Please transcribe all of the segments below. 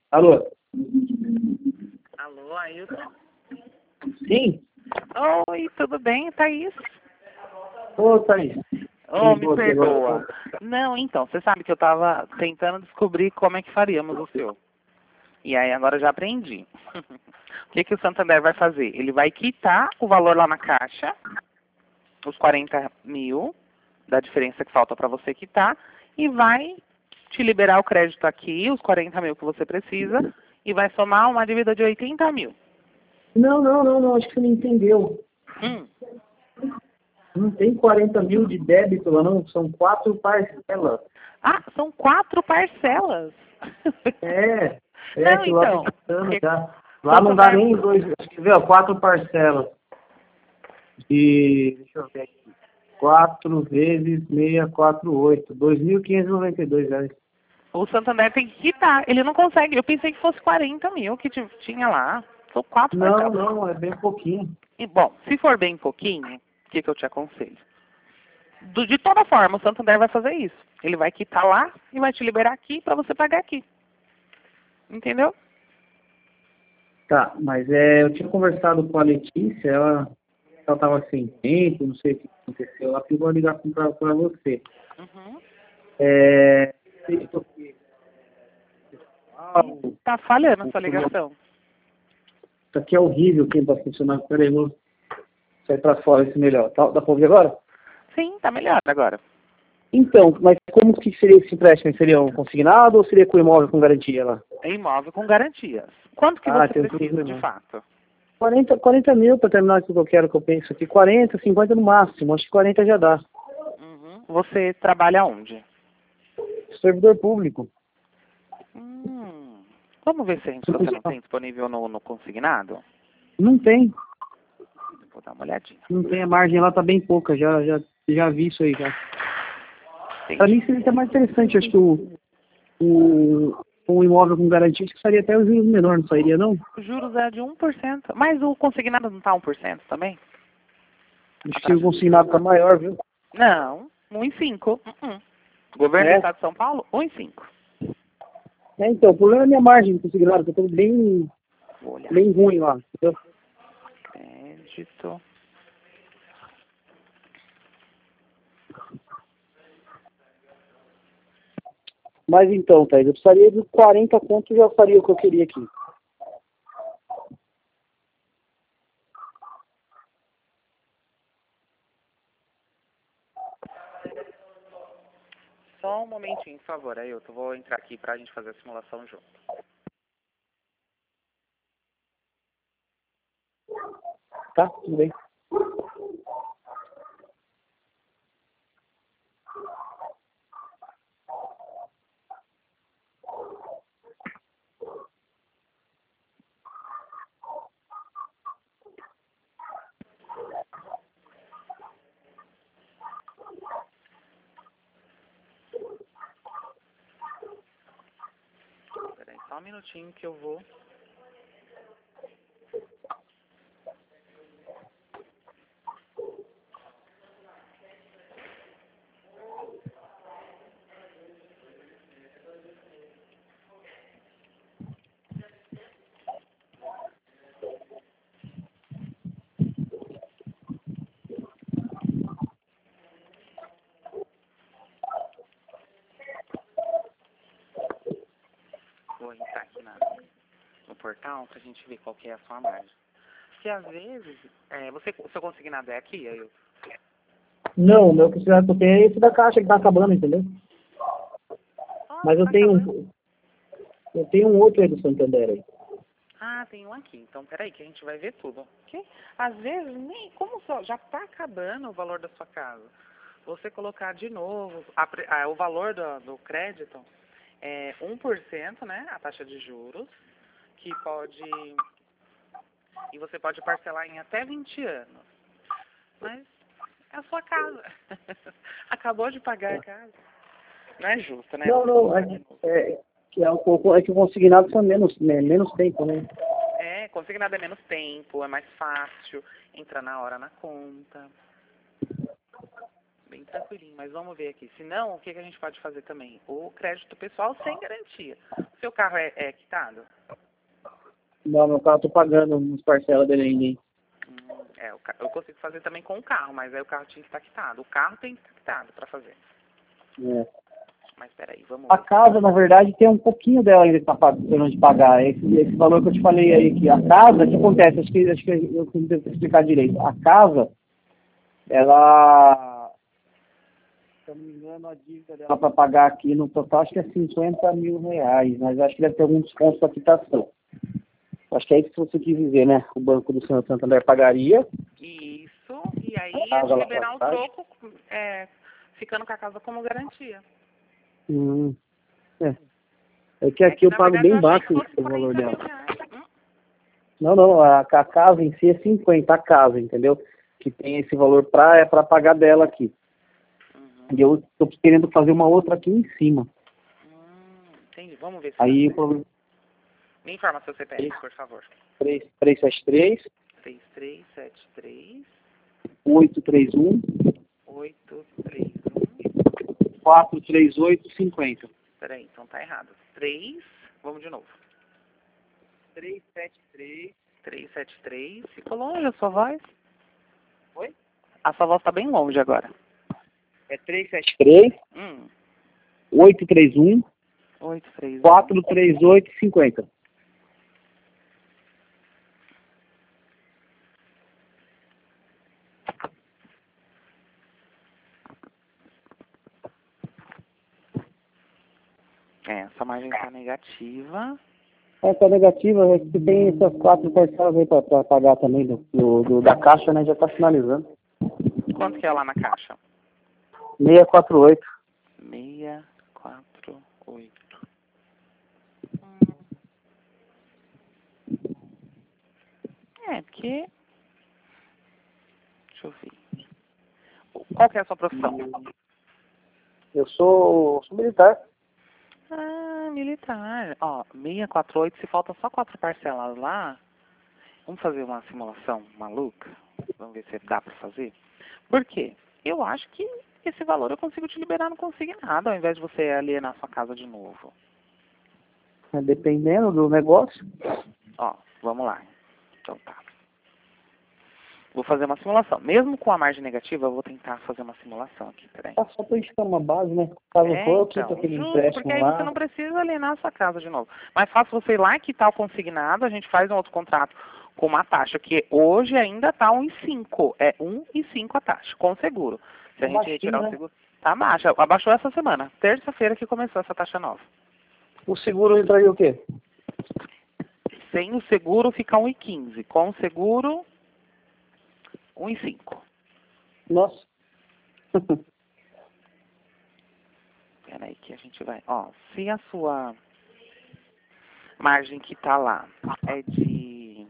Alô? Alô, Ailton? Sim? Oi, tudo bem, Thaís? Ô, Thaís. Oh, me perdoa. Não, então, você sabe que eu estava tentando descobrir como é que faríamos o seu. E aí agora eu já aprendi. O que o Santander vai fazer? Ele vai quitar o valor lá na caixa, os 40 mil, da diferença que falta para você quitar, e vai te liberar o crédito aqui, os 40 mil que você precisa, e vai somar uma dívida de 80 mil. Não, acho que você não entendeu. Não tem 40 mil de débito lá, não. São 4 parcelas. Ah, são 4 parcelas. Não, Que lá então. tá quitando já. Lá Santander... não dá nem 2, acho que viu, 4 parcelas. Deixa eu ver aqui. 4 vezes 648. 2.592 reais. O Santander tem que quitar. Ele não consegue. Eu pensei que fosse 40 mil que tinha lá. São 4 parcelas. Não, é bem pouquinho. E, bom, se for bem pouquinho, o que eu te aconselho? De toda forma, o Santander vai fazer isso. Ele vai quitar lá e vai te liberar aqui para você pagar aqui. Entendeu? Tá, mas eu tinha conversado com a Letícia, ela estava sem tempo, não sei o que aconteceu. Ela pediu uma ligação para você. Uhum. Isso Tá falhando a sua ligação. aqui é horrível quem está funcionando. Peraí, vou sair para fora esse melhor. Tá, dá para ouvir agora? Sim, tá melhor agora. Então, mas como que seria esse empréstimo? Seria um consignado ou seria com imóvel com garantia lá? É imóvel com garantias. Quanto que você precisa de fato? 40 mil para terminar aquilo que eu quero, que eu penso aqui. 40, 50 no máximo. Acho que 40 já dá. Uhum. Você trabalha onde? Servidor público. Vamos ver se você não tem disponível no consignado? Não tem. Vou dar uma olhadinha. Não tem, a margem lá tá bem pouca. Já vi isso aí já. Entendi. Para mim seria até mais interessante. Acho que o imóvel com garantia, acho que seria até os juros menor, não sairia não? Os juros é de 1%. Mas o consignado não tá 1% também? Acho que o consignado tá maior, viu? Não, 1,5%. Governo do Estado de São Paulo, 1,5%. Então, o problema é a minha margem do consignado, que eu tô bem ruim lá, entendeu? Crédito. Mas então, Thaís, eu precisaria de 40 contos, já faria o que eu queria aqui. Só um momentinho, por favor. Aí eu vou entrar aqui pra gente fazer a simulação junto. Tá, tudo bem. Peraí, só um minutinho que eu vou... Vou entrar aqui no portal pra gente ver qual que é a sua margem. Porque às vezes, o seu consignado é aqui, aí eu... Não, o meu consignado que eu tenho é esse da caixa que tá acabando, entendeu? Mas eu tenho um outro aí do Santander aí. Ah, tem um aqui. Então, peraí, que a gente vai ver tudo. Porque, às vezes, nem como só já está acabando o valor da sua casa. Você colocar de novo o valor do crédito é 1%, né? A taxa de juros, que pode... E você pode parcelar em até 20 anos. Mas é a sua casa. Acabou de pagar a casa. Não é justo, né? Não, é que o consignado são menos tempo, né? Consignado é menos tempo, é mais fácil, entra na hora na conta. Bem tranquilinho, mas vamos ver aqui. Se não, o que a gente pode fazer também? O crédito pessoal sem garantia. Seu carro é quitado? Não, meu carro eu tô pagando umas parcelas dele ainda, hein? Eu consigo fazer também com o carro, mas aí o carro tinha que estar quitado. O carro tem que estar quitado para fazer. É. Mas peraí, vamos A ver. casa, na verdade, tem um pouquinho dela ainda que tá pagando de pagar. Esse valor que eu te falei aí, que a casa, o que acontece? Acho que eu devo te explicar direito. A casa, ela, se eu não me engano, a dívida dela para pagar aqui no total, acho que é R$ 50.000, mas acho que deve ter algum desconto para quitação. Acho que é isso que você quis dizer, né? O Banco do Senhor Santander pagaria. Isso, e aí A é casa te lá liberar o pra trás. troco, ficando com a casa como garantia. É. É que aqui eu Na pago verdade, eu bem achei que baixo fosse o valor 40 mil dela. reais. Não, a casa em si é 50, a casa, entendeu? Que tem esse valor para pagar dela aqui. E eu estou querendo fazer uma outra aqui em cima. Entendi, vamos ver se Aí, dá certo. Me informa seu CPF, por favor. 373 3373 831 831. 43850. Peraí, então tá errado. 3, vamos de novo. 373. 373. Ficou longe a sua voz? Oi? A sua voz tá bem longe agora. É 373 831 831. 43850. Essa margem tá negativa. Essa negativa, você tem essas 4 parcelas aí para pagar também da caixa, né? Já está finalizando. Quanto que é lá na caixa? 648. 648. Porque... Deixa eu ver. Qual que é a sua profissão? Eu sou militar. Ah, militar. Ó, 648, se falta só 4 parcelas lá, vamos fazer uma simulação maluca? Vamos ver se dá pra fazer? Por quê? Eu acho que esse valor eu consigo te liberar no consignado, ao invés de você alienar sua casa de novo. Dependendo do negócio. Ó, vamos lá. Então tá. Vou fazer uma simulação. Mesmo com a margem negativa, eu vou tentar fazer uma simulação aqui, peraí. Só para isso uma base, né? Caso for, eu quito aquele Justo, empréstimo porque aí lá. você não precisa alienar a sua casa de novo. Mais fácil você ir lá e quitar o consignado, a gente faz um outro contrato com uma taxa, que hoje ainda está 1,5. É 1,5 a taxa, com seguro. Se a gente retirar o seguro, tá baixa. Abaixou essa semana, terça-feira que começou essa taxa nova. O seguro entraria o quê? Sem o seguro fica 1,15. Com o seguro, 1,5. Nossa. Peraí que a gente vai... Ó, se a sua margem que tá lá é de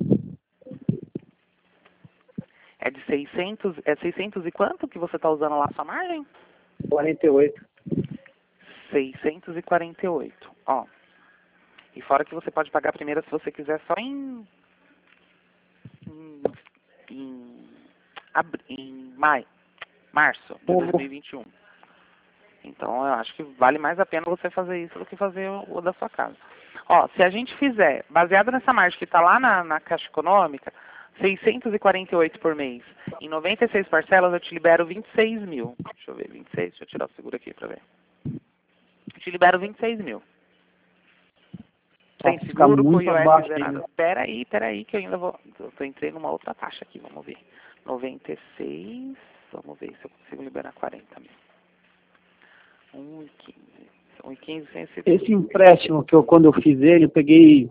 600... É 600 e quanto que você tá usando lá a sua margem? 48. 648. Ó. E fora que você pode pagar primeiro se você quiser só em março de 2021. Então, eu acho que vale mais a pena você fazer isso do que fazer o da sua casa. Ó, se a gente fizer, baseado nessa margem que está lá na Caixa Econômica, 648 por mês, em 96 parcelas, eu te libero 26 mil. Deixa eu ver, 26, deixa eu tirar o seguro aqui para ver. Eu te libero 26 mil. Sem seguro, com o IOF zerado. Peraí, que eu ainda vou... Eu entrei numa outra taxa aqui, vamos ver. 96, vamos ver se eu consigo liberar 40 mil. 1,15. 1,15 sem seguro. Esse empréstimo que quando eu fiz ele, eu peguei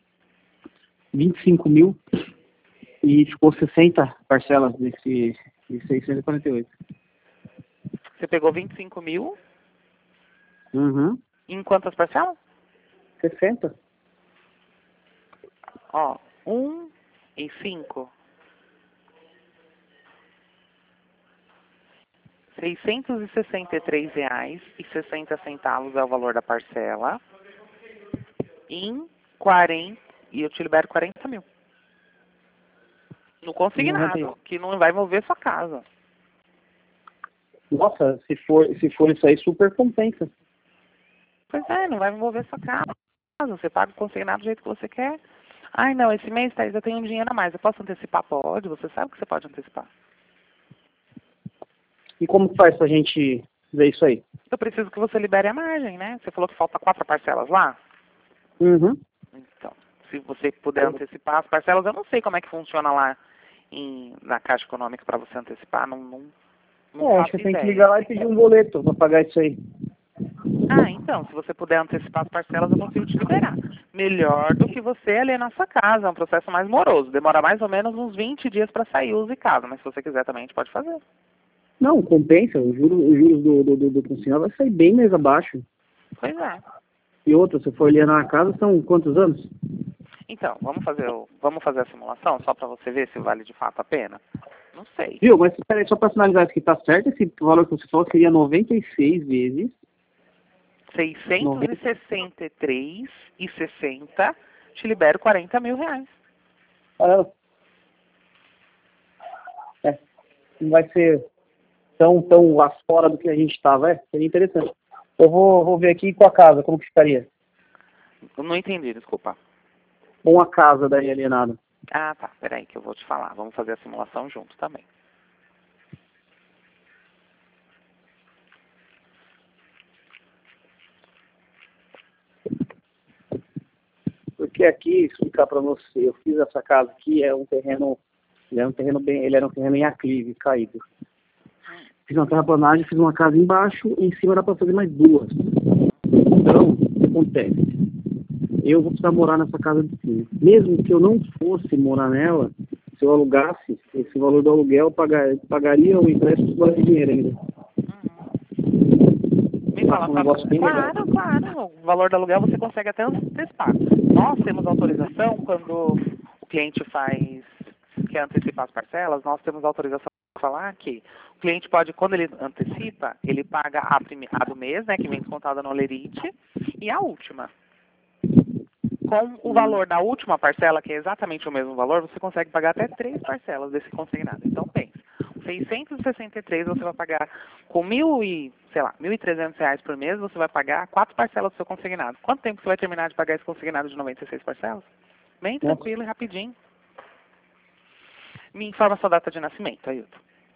25 mil e ficou 60 parcelas de 648. Você pegou 25 mil? Uhum. Em quantas parcelas? 60. Ó, 1,5. R$663,60 é o valor da parcela. Em 40, e eu te libero 40 mil. No consignado, que não vai mover sua casa. Nossa, se for isso aí, super compensa. Pois é, não vai envolver sua casa. Você paga o consignado do jeito que você quer. Ai, não, esse mês, Thaís, eu tenho um dinheiro a mais. Eu posso antecipar? Pode. Você sabe que você pode antecipar. E como que faz pra gente ver isso aí? Eu preciso que você libere a margem, né? Você falou que falta 4 parcelas lá? Uhum. Então, se você puder antecipar as parcelas, eu não sei como é que funciona lá na Caixa Econômica para você antecipar. Não Acho faço que tem que ideia. ligar lá e pedir um boleto pra pagar isso aí. Ah, então, se você puder antecipar as parcelas, eu consigo te liberar. Melhor do que você ali na sua casa, é um processo mais moroso. Demora mais ou menos uns 20 dias para sair o uso e casa, mas se você quiser também, a gente pode fazer. Não, compensa. Os juros do consignado vai sair bem mais abaixo. Pois é. E outra, se for alienar a casa, são quantos anos? Então, vamos fazer a simulação só para você ver se vale de fato a pena? Não sei. Viu? Mas peraí, só pra finalizar isso aqui, tá certo? Esse valor que você falou seria 96 vezes 663,60, te libero 40 mil reais. Ah, não vai ser tão lá fora do que a gente estava. Seria interessante. Eu vou ver aqui com a casa, como que ficaria? Eu não entendi, desculpa. Com a casa daí alienada. Ah, tá. Peraí que eu vou te falar. Vamos fazer a simulação junto também. Porque aqui, explicar para você, eu fiz essa casa aqui, ele era um terreno em aclive, caído. Fiz uma terraplanagem, fiz uma casa embaixo e em cima era para fazer mais duas. Então, o que acontece? Eu vou precisar morar nessa casa de cima. Mesmo que eu não fosse morar nela, se eu alugasse, esse valor do aluguel pagaria o empréstimo de dinheiro ainda. Me fala, Um negócio bem legal. Claro. O valor do aluguel você consegue até antecipar. Nós temos autorização quando o cliente quer antecipar as parcelas, nós temos autorização para falar que o cliente pode, quando ele antecipa, ele paga a do mês, né, que vem descontada no Olerite, e a última. Com o valor da última parcela, que é exatamente o mesmo valor, você consegue pagar até 3 parcelas desse consignado. Então, pense, 663 você vai pagar com R$1.300 por mês, você vai pagar 4 parcelas do seu consignado. Quanto tempo você vai terminar de pagar esse consignado de 96 parcelas? Bem tranquilo e rapidinho. Me informa a sua data de nascimento, Ailton.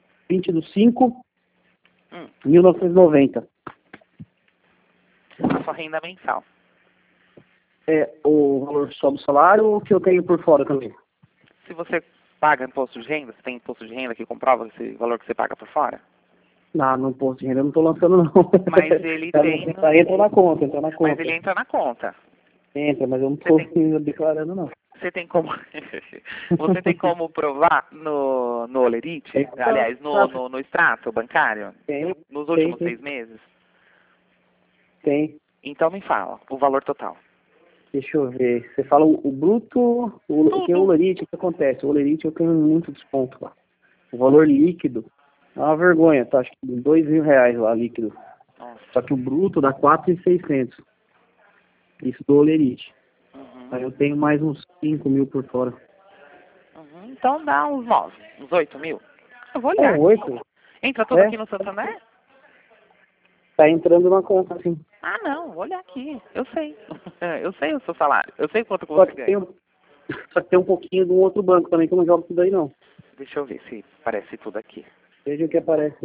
20/5/1990. A sua renda mensal. É o valor só do salário ou que eu tenho por fora também? Se você paga imposto de renda, você tem imposto de renda que comprova esse valor que você paga por fora? Não, no imposto de renda eu não estou lançando não. Mas ele tem... Entra na conta. Mas ele entra na conta. Entra, mas eu não estou declarando não. Você tem como você tem como provar no Olerite? Aliás, no extrato bancário? Tem. Nos últimos 6 meses? Tem. Então me fala, o valor total. Deixa eu ver. Você fala o bruto, que é o Olerite, o que acontece? O Olerite eu tenho muito desconto lá. O valor líquido é uma vergonha, tá? Acho que R$2.000 lá líquido. Nossa. Só que o bruto dá 4.600. Isso do Olerite. Aí eu tenho mais uns 5 mil por fora. Então dá uns 9, uns 8 mil. Eu vou olhar. 8? Entra tudo aqui no Santander? Tá entrando na conta, sim. Ah, não, vou olhar aqui. Eu sei. Eu sei o seu salário. Eu sei quanto que você ganha. Só que tem um pouquinho de um outro banco também, que eu não jogo tudo aí, não. Deixa eu ver se aparece tudo aqui. Veja o que aparece.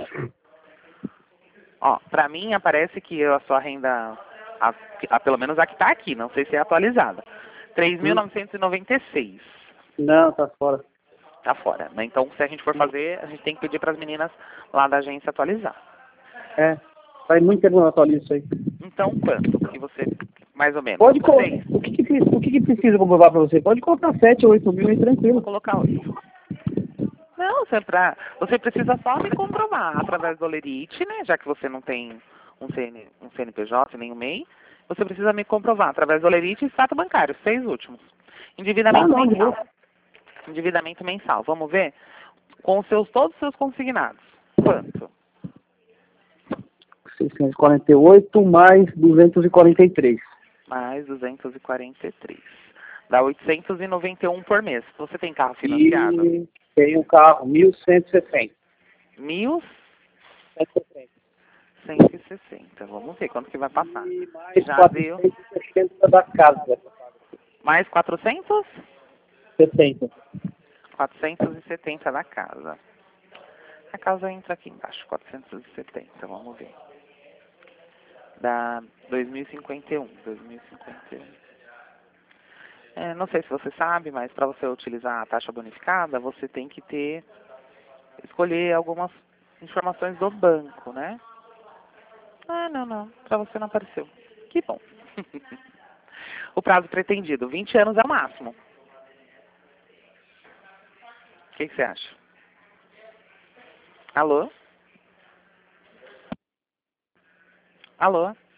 Ó, pra mim aparece que a sua renda, pelo menos a que tá aqui, não sei se é atualizada, 3.996. Não, tá fora. Tá fora, né? Então, se a gente for fazer, a gente tem que pedir para as meninas lá da agência atualizar. Faz muito tempo que eu não atualizo isso aí. Então, quanto que você, mais ou menos? Pode colocar. O que precisa comprovar para você? Pode colocar 7 ou 8 mil aí, tranquilo. Vou colocar 8. Não, você precisa só me comprovar através do Olerite, né? Já que você não tem um CNPJ, nem um MEI, você precisa me comprovar através do Olerite e extrato bancário, 6 últimos. Endividamento mensal. Endividamento mensal. Vamos ver? Com todos os seus consignados. Quanto? 648 mais 243. Mais 243. Dá 891 por mês. Você tem carro financiado? E tem um carro, 1.160. 160. Vamos ver quanto que vai passar. E mais Já deu. 460 da casa. Mais 400? 60. 470 da casa. A casa entra aqui embaixo, 470, vamos ver. Da 2051. Não sei se você sabe, mas para você utilizar a taxa bonificada, você tem que escolher algumas informações do banco, né? Ah, não, para você não apareceu. Que bom. O prazo pretendido, 20 anos é o máximo. O que você acha? Alô? Alô?